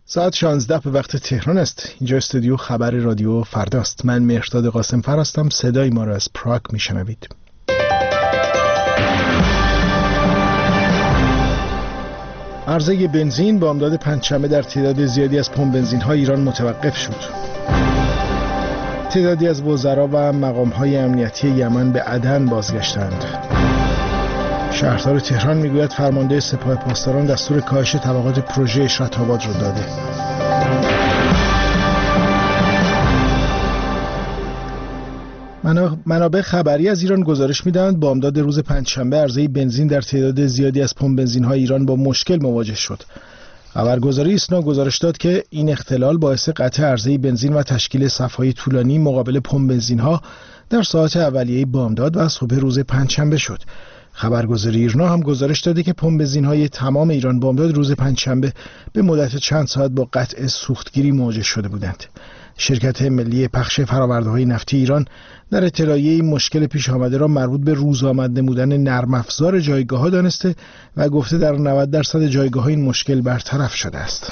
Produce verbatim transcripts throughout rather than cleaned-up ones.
ساعت شانزده به وقت تهران است. اینجا استودیو خبر رادیو فرداست. من مهرداد قاسمفر هستم. صدای ما را از پراگ میشنوید. عرضه بنزین بامداد پنجشنبه در تعداد زیادی از پمپ بنزین‌های ایران متوقف شد. تعدادی از وزرا و مقام‌های امنیتی یمن به عدن بازگشتند. شهردار تهران میگوید فرمانده سپاه پاسداران دستور کاهش طبقات پروژه اشرت آباد را داده. منابع خبری از ایران گزارش می‌دهند بامداد روز پنجشنبه عرضه بنزین در تعداد زیادی از پمپ بنزین‌های ایران با مشکل مواجه شد. خبرگزاری ایسنا گزارش داد که این اختلال باعث قطع عرضه بنزین و تشکیل صف‌های طولانی مقابل پمپ بنزین‌ها در ساعات اولیه بامداد و صبح روز پنجشنبه شد. خبرگزاری ایرنا هم گزارش داده که پمپ بنزین‌های تمام ایران بامداد روز پنجشنبه به مدت چند ساعت با قطع سوختگیری مواجه شده بودند. شرکت ملی پخش فرآورده‌های نفتی ایران در اطلاعیه این مشکل پیش آمده را مربوط به روزآمد نمودن نرم افزار جایگاه‌ها دانسته و گفته در نود درصد جایگاه‌ها این مشکل برطرف شده است.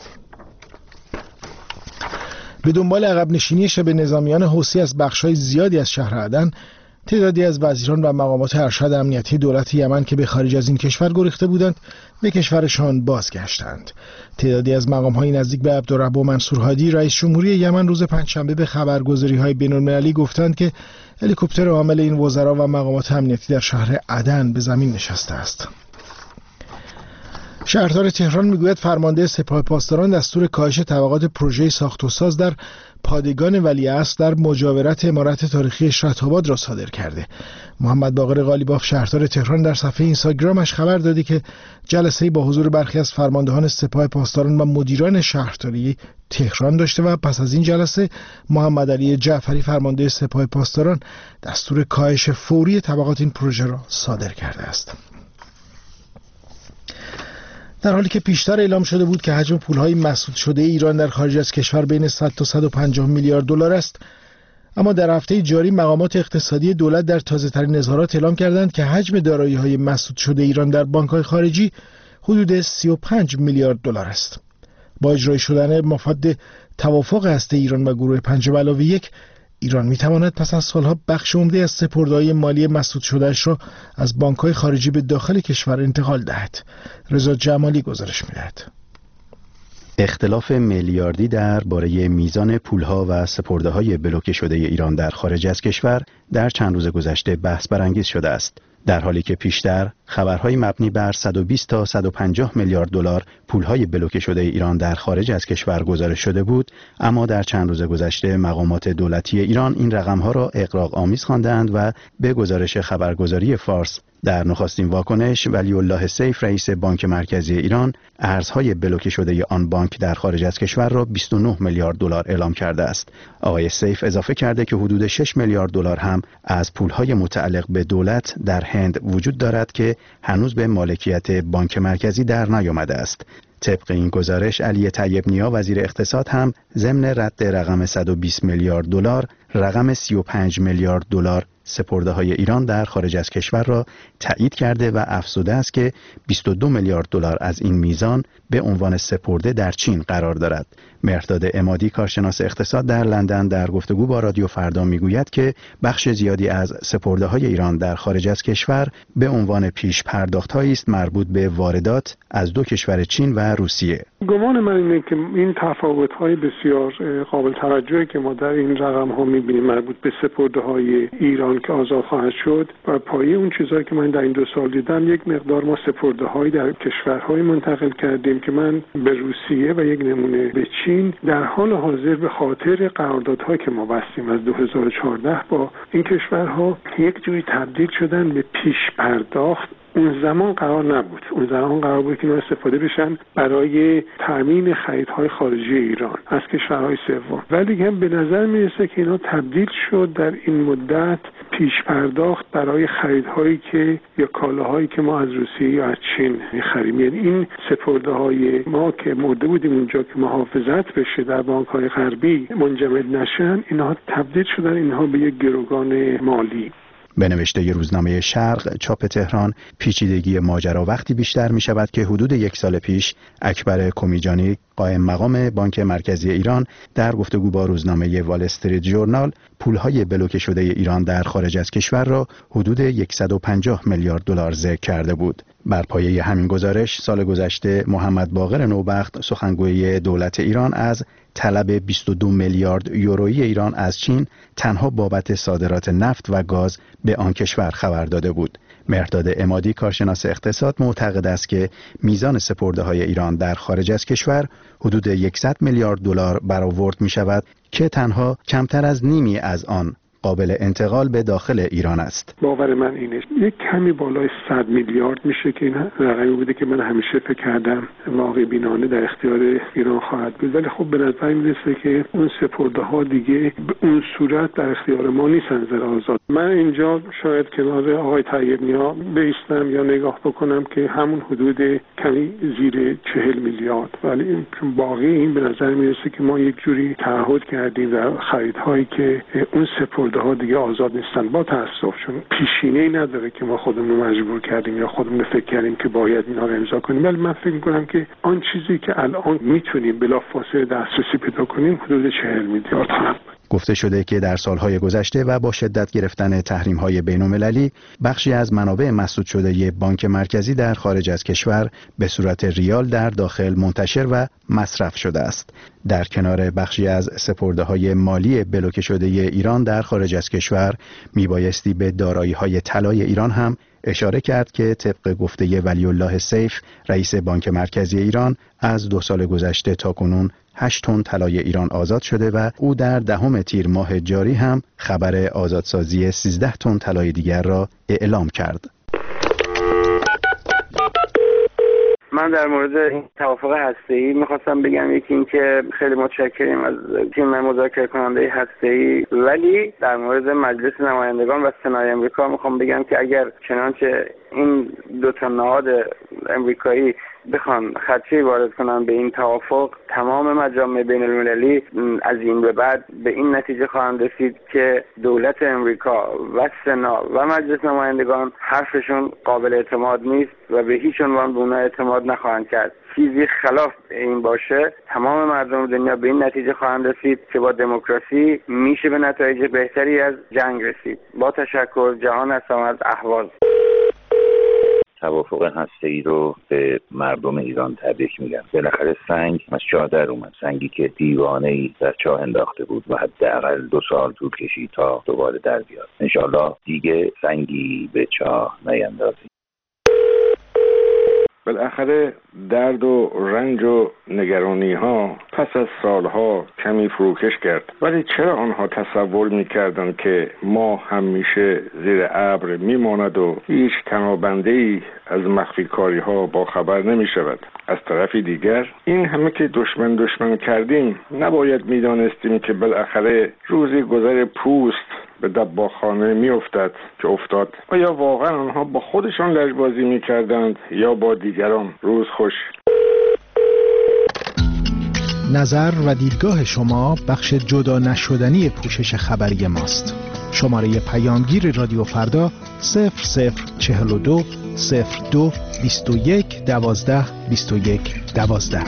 به دنبال عقب نشینی شبه نظامیان حوثی از بخش‌های زیادی از شهر عدن، تعدادی از وزیران و مقامات ارشد امنیتی دولت یمن که به خارج از این کشور گریخته بودند به کشورشان بازگشتند. تعدادی از مقام‌های نزدیک به عبدالرب منصور هادی رئیس جمهوری یمن روز پنجشنبه به خبرگزاری‌های بین‌المللی گفتند که هلیکوپتر حامل این وزرا و مقامات امنیتی در شهر عدن به زمین نشسته است. شهردار تهران میگوید فرمانده سپاه پاسداران دستور کاهش طبقات پروژه ساخت و ساز در پادگان ولیعصر در مجاورت عمارت تاریخی اشرت آباد را صادر کرده. محمد باقر قالیباف شهردار تهران در صفحه اینستاگرامش خبر داده که جلسه‌ای با حضور برخی از فرماندهان سپاه پاسداران و مدیران شهرداری تهران داشته و پس از این جلسه محمد علی جعفری فرمانده سپاه پاسداران دستور کاهش فوری طبقات این پروژه را صادر کرده است. در حالی که پیشتر اعلام شده بود که حجم پولهای مسدود شده ایران در خارج از کشور بین صد تا صد و پنجاه میلیارد دلار است، اما در هفته جاری مقامات اقتصادی دولت در تازه‌ترین اظهارات اعلام کردند که حجم دارایی‌های مسدود شده ایران در بانک‌های خارجی حدود سی و پنج میلیارد دلار است. با اجرای شدن مفاد توافق هسته ایران و گروه پنج به علاوه یک، ایران میتواند پس از سالها بخش عمده از سپرده‌های مالی مسدود شده‌اش را از بانک‌های خارجی به داخل کشور انتقال دهد. رضا جمالی گزارش می‌دهد. اختلاف میلیاردی درباره میزان پولها و سپرده‌های بلوکه شده ایران در خارج از کشور در چند روز گذشته بحث برانگیز شده است. در حالی که پیشتر خبرهای مبنی بر صد و بیست تا صد و پنجاه میلیارد دلار پولهای بلوکه شده ایران در خارج از کشور گزارش شده بود، اما در چند روز گذشته مقامات دولتی ایران این رقم‌ها را اغراق آمیز خواندند و به گزارش خبرگزاری فارس در نخستین واکنش ولی الله سیف رئیس بانک مرکزی ایران ارزهای بلوکه شده آن بانک در خارج از کشور را بیست و نه میلیارد دلار اعلام کرده است. آقای سیف اضافه کرده که حدود شش میلیارد دلار هم از پولهای متعلق به دولت در هند وجود دارد که هنوز به مالکیت بانک مرکزی در نیامده است. طبق این گزارش علی طیب نیا وزیر اقتصاد هم ضمن رد رقم صد و بیست میلیارد دلار رقم سی و پنج میلیارد دلار سپرده‌های ایران در خارج از کشور را تایید کرده و افزوده است که بیست و دو میلیارد دلار از این میزان به عنوان سپرده در چین قرار دارد. مهرداد عمادی کارشناس اقتصاد در لندن در گفتگو با رادیو فردا میگوید که بخش زیادی از سپرده‌های ایران در خارج از کشور به عنوان پیش پرداخت‌هایی است مربوط به واردات از دو کشور چین و روسیه. گمان من اینه که این تفاوت‌های بسیار قابل توجهی که ما در این رقم‌ها می‌بینیم مربوط به سپرده‌های ایران که آزاد خواهد شد و پایه اون چیزایی که من در این دو سال دیدم، یک مقدار ما سپرده‌هایی در کشورهای منتقل کردیم که من به روسیه و یک نمونه به چین در حال حاضر به خاطر قراردادهایی که ما بستیم از دو هزار و چهارده با این کشورها یک جوری تبدیل شدن به پیش پرداخت. اون زمان قرار نبود. اون زمان قرار بود که اینا استفاده بشن برای تامین خریدهای خارجی ایران از کشورهای سوم، ولی هم به نظر میرسه که اینا تبدیل شد در این مدت پیش پرداخت برای خریدهایی که یا کالاهایی که ما از روسیه یا از چین می‌خریم. یعنی این سپرده‌های ما که مرده بودیم اونجا که محافظت بشه در بانک‌های غربی منجمد نشن، اینها تبدیل شدن اینها به یک گروگان مالی. به نوشته روزنامه شرق چاپ تهران، پیچیدگی ماجرا وقتی بیشتر می شود که حدود یک سال پیش اکبر کمیجانی قائم مقام بانک مرکزی ایران در گفتگو با روزنامه وال استریت ژورنال پولهای بلوکه شده ایران در خارج از کشور را حدود صد و پنجاه میلیارد دلار ذکر کرده بود. بر پایه همین گزارش سال گذشته محمد باقر نوبخت سخنگوی دولت ایران از طلب بیست و دو میلیارد یورویی ایران از چین تنها بابت صادرات نفت و گاز به آن کشور خبر داده بود. مهرداد عمادی کارشناس اقتصاد معتقد است که میزان سپرده‌های ایران در خارج از کشور حدود صد میلیارد دلار برآورد می شود که تنها کمتر از نیمی از آن قابل انتقال به داخل ایران است. باور من اینه یک کمی بالای صد میلیارد میشه که این رقمی بوده که من همیشه فکر کردم واقع بینانه در اختیار ایران خواهد بود، ولی خب به نظر میرسه که اون سپرده ها دیگه به اون صورت در اختیار ما نیستن زیر آزاد. من اینجا شاید کنار آقای طیب‌نیا بیستم یا نگاه بکنم که همون حدود کمی زیر چهل میلیارد، ولی چون باقی این به نظر میرسه که ما یک جوری تعهد کردیم در خریدهایی که اون سپرده ها دیگه آزاد نیستن. با تاسف چون پیشینه‌ای نداره که ما خودمون رو مجبور کردیم یا خودمون فکر کردیم که باید اینا رو امضا کنیم، ولی من فکر می‌کنم که آن چیزی که الان میتونیم بلافاصله دسترسی پیدا کنیم حدود چهل میلیارد هست. گفته شده که در سالهای گذشته و با شدت گرفتن تحریم‌های بین‌المللی بخشی از منابع مسدود شده بانک مرکزی در خارج از کشور به صورت ریال در داخل منتشر و مصرف شده است. در کنار بخشی از سپرده‌های مالی بلوکه شده ایران در خارج از کشور میبایستی به دارایی‌های طلای ایران هم اشاره کرد که طبق گفته ولی الله سیف رئیس بانک مرکزی ایران از دو سال گذشته تا کنون هشت تن طلای ایران آزاد شده و او در دهم تیر ماه جاری هم خبر آزادسازی سیزده تن طلای دیگر را اعلام کرد. من در مورد این توافق هسته‌ای میخواستم بگم، یکی این که خیلی متشکریم از تیم مذاکره کننده هسته‌ای، ولی در مورد مجلس نمایندگان و سنای امریکا میخوام بگم که اگر چنانچه این دو تا نهاد امریکایی بخوان خدشه وارد کنن به این توافق، تمام مجامع بین المللی از این به بعد به این نتیجه خواهند رسید که دولت امریکا و سنا و مجلس نمایندگان حرفشون قابل اعتماد نیست و به هیچ عنوان به اونها اعتماد نخواهند کرد. چیزی خلاف این باشه تمام مردم دنیا به این نتیجه خواهند رسید که با دموکراسی میشه به نتایج بهتری از جنگ رسید. با تشکر، جهان هستم از اهواز. توافق هسته‌ای رو به مردم ایران تبریک میگم. بالاخره سنگ از چاه در اومد، سنگی که دیوانه‌ای در چاه انداخته بود و حداقل دو سال طول کشید تا دوباره در بیاد. انشالله دیگه سنگی به چاه نیندازیم. بالاخره درد و رنج و نگرانی ها پس از سالها کمی فروکش کرد، ولی چرا آنها تصور میکردند که ما همیشه زیر ابر میماند و هیچ تنابنده‌ای از مخفی کاری ها با خبر نمی شود؟ از طرفی دیگر این همه که دشمن دشمن کردیم نباید میدانستیم که بالاخره روزی گذر پوست به دباخانه می افتد که افتاد. آیا واقعا آنها با خودشان لجبازی می کردند یا با دیگران؟ روز خوش. نظر و دیدگاه شما بخش جدا نشدنی پوشش خبری ماست. شماره پیامگیر رادیو فردا صفر صفر چهل و دو صفر دو بیست و یک دوازده بیست و یک دوازده.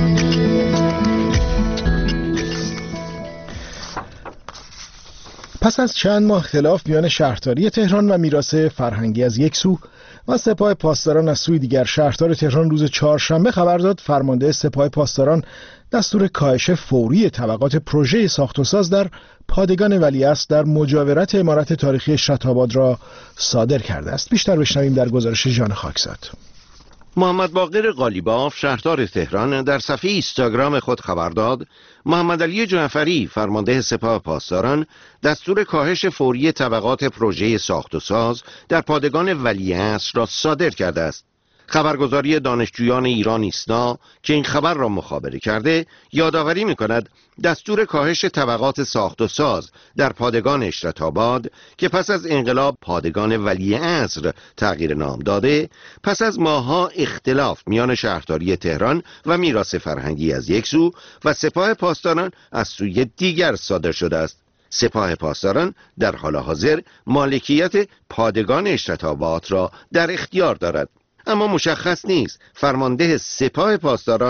پس از چند ماه اختلاف میان شهرداری تهران و میراث فرهنگی از یک سو و سپاه پاسداران از سوی دیگر، شهردار تهران روز چهارشنبه خبر داد فرمانده سپاه پاسداران دستور کاهش فوری طبقات پروژه ساخت و ساز در پادگان ولیعصر در مجاورت عمارت تاریخی اشرت‌آباد را صادر کرده است. بیشتر بشنویم در گزارش ژان خاکزاد. محمد باقر قالیباف شهردار تهران در صفحه اینستاگرام خود خبر داد محمد علی جعفری فرمانده سپاه پاسداران دستور کاهش فوری طبقات پروژه ساخت و ساز در پادگان ولیعصر را صادر کرده است. خبرگزاری دانشجویان ایران ایسنا که این خبر را مخابره کرده یادآوری می‌کند دستور کاهش طبقات ساخت و ساز در پادگان اشرت‌آباد که پس از انقلاب پادگان ولیعصر تغییر نام داده، پس از ماه‌ها اختلاف میان شهرداری تهران و میراث فرهنگی از یک سو و سپاه پاسداران از سوی دیگر صادر شده است. سپاه پاسداران در حال حاضر مالکیت پادگان اشرت‌آباد را در اختیار دارد، اما مشخص نیست فرمانده سپاه پاسداران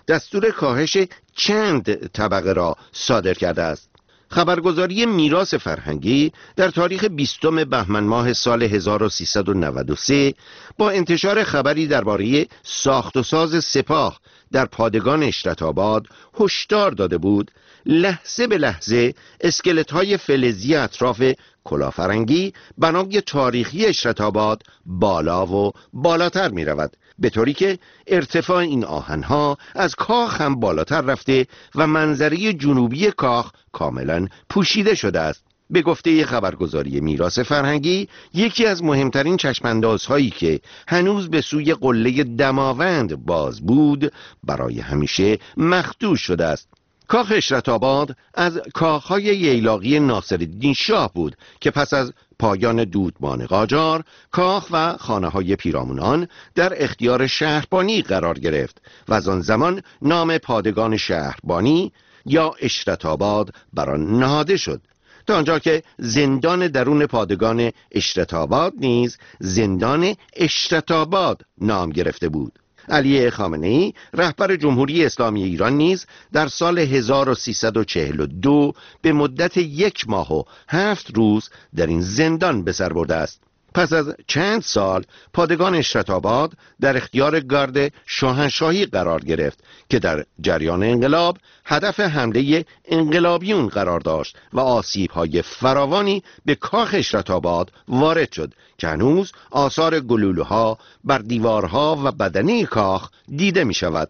دستور کاهش چند طبقه را صادر کرده است. خبرگزاری میراث فرهنگی در تاریخ بیستم بهمن ماه سال هزار و سیصد و نود و سه با انتشار خبری درباره ساخت و ساز سپاه در پادگان اشرت‌آباد هشدار داده بود لحظه به لحظه اسکلت‌های فلزی اطراف کلافرنگی بنای تاریخی اشرت‌آباد بالا و بالاتر می رود، به طوری که ارتفاع این آهنها از کاخ هم بالاتر رفته و منظره جنوبی کاخ کاملا پوشیده شده است. به گفته خبرگزاری میراث فرهنگی، یکی از مهمترین چشماندازهایی که هنوز به سوی قله دماوند باز بود برای همیشه مخدوش شده است. کاخ اشرت‌آباد از کاخهای ییلاقی ناصرالدین شاه بود که پس از پایان دودمان قاجار کاخ و خانه‌های پیرامونان در اختیار شهربانی قرار گرفت و از آن زمان نام پادگان شهربانی یا اشرت‌آباد بر آن نهاده شد، تا آنجا که زندان درون پادگان اشرت‌آباد نیز زندان اشرت‌آباد نام گرفته بود. علی خامنه‌ای رهبر جمهوری اسلامی ایران نیز در سال هزار و سیصد و چهل و دو به مدت یک ماه و هفت روز در این زندان به سر برده است. پس از چند سال پادگان اشرت‌آباد در اختیار گارد شاهنشاهی قرار گرفت که در جریان انقلاب هدف حمله انقلابیون قرار داشت و آسیب‌های فراوانی به کاخ اشرت‌آباد وارد شد که هنوز آثار گلوله‌ها بر دیوارها و بدنه کاخ دیده می‌شود.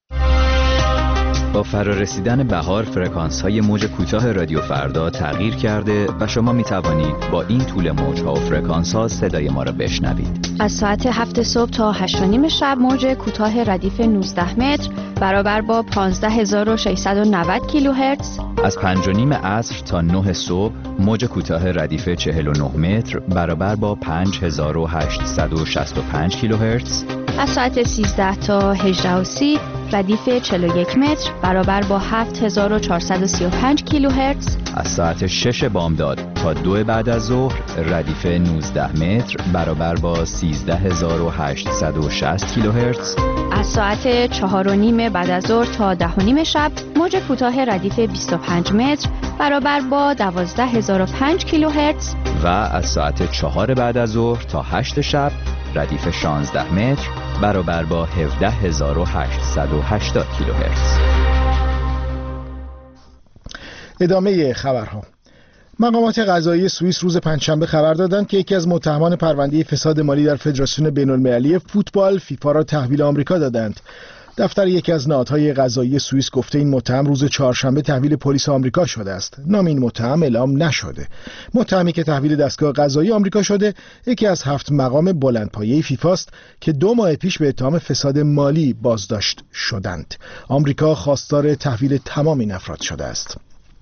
با فرارسیدن بهار فرکانس‌های موج کوتاه رادیو فردا تغییر کرده و شما می توانید با این طول موج‌ها و فرکانس‌ها صدای ما را بشنوید. از ساعت هفت صبح تا هشت و نیم شب موج کوتاه ردیف نوزده متر برابر با پانزده هزار و ششصد و نود کیلوهرتز. از پنج و نیم عصر تا نه صبح موج کوتاه ردیف چهل و نه متر برابر با پنج هزار و هشتصد و شصت و پنج کیلوهرتز. از ساعت سیزده تا هجده و سی ردیف چهل و یک متر برابر با هفت هزار و چهارصد و سی و پنج کیلوهرتز. از ساعت شش بامداد تا دو بعد از ظهر ردیف نوزده متر برابر با سیزده هزار و هشتصد و شصت کیلوهرتز. از ساعت چهار و نیم بعد از ظهر تا ده و نیم شب موج کوتاه ردیف بیست و پنج متر برابر با دوازده هزار و پنج کیلوهرتز. و از ساعت چهار بعد از ظهر تا هشت شب ردیف شانزده متر برابر با هفده هزار و هشتصد و هشتاد کیلوهرتز. ادامه خبرها. مقامات قضایی سوئیس روز پنجشنبه خبر دادند که یکی از متهمان پرونده فساد مالی در فدراسیون بین‌المللی فوتبال فیفا را تحویل آمریکا دادند. دفتر یکی از نهادهای قضایی سوئیس گفته این متهم روز چهارشنبه تحویل پلیس آمریکا شده است. نام این متهم اعلام نشده. متهمی که تحویل دستگاه قضایی آمریکا شده یکی از هفت مقام بلندپایه فیفا است که دو ماه پیش به اتهام فساد مالی بازداشت شدند. آمریکا خواستار تحویل تمام این افراد شده است.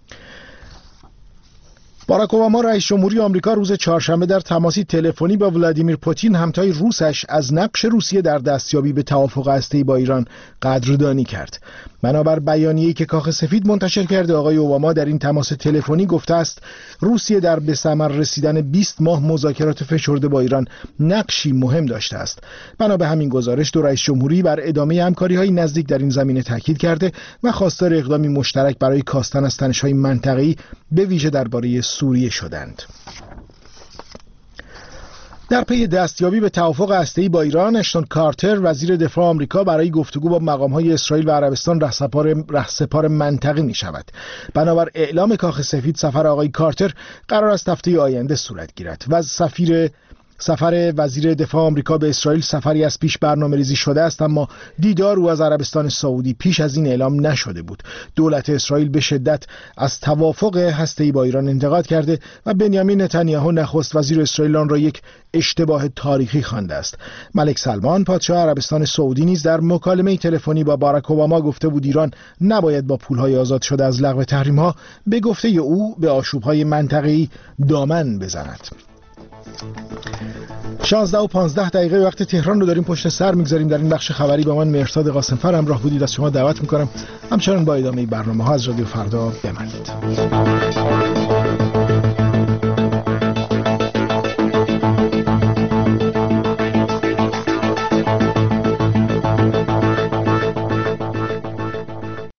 باراک اوباما رئیس جمهوری آمریکا روز چهارشنبه در تماسی تلفنی با ولادیمیر پوتین همتای روسش از نقش روسیه در دستیابی به توافق هسته‌ای با ایران قدردانی کرد. بنابر بیانیه‌ای که کاخ سفید منتشر کرده، آقای اوباما در این تماس تلفنی گفته است روسیه در به ثمر رسیدن بیست ماه مذاکرات فشرده با ایران نقشی مهم داشته است. بنا به همین گزارش دو رئیس جمهوری بر ادامه همکاری‌های نزدیک در این زمینه تاکید کرده و خواستار اقدامی مشترک برای کاستن از تنش‌های منطقه‌ای به ویژه درباره سوریه شدند. در پی دستیابی به توافق هسته‌ای با ایران، اشتون کارتر وزیر دفاع آمریکا برای گفتگو با مقام‌های اسرائیل و عربستان رهسپار رهسپار منطقی می‌شود. بنابر اعلام کاخ سفید سفر آقای کارتر قرار است هفته آینده صورت گیرد و سفیر سفر وزیر دفاع آمریکا به اسرائیل سفری از پیش برنامه‌ریزی شده است، اما دیدار او از عربستان سعودی پیش از این اعلام نشده بود. دولت اسرائیل به شدت از توافق هسته‌ای با ایران انتقاد کرده و بنیامین نتانیاهو نخست وزیر اسرائیل آن را یک اشتباه تاریخی خوانده است. ملک سلمان پادشاه عربستان سعودی نیز در مکالمه تلفنی با باراک اوباما گفته بود ایران نباید با پولهای آزاد شده از لغو تحریم‌ها به گفته او به آشوب‌های منطقه‌ای دامن بزند. شانزده و پانزده دقیقه وقت تهران رو داریم پشت سر میگذاریم. در این بخش خبری با من مهرزاد قاسمفر همراه بودید. از شما دعوت میکنم همچنان با ادامه برنامه ها از رادیو فردا بمانید.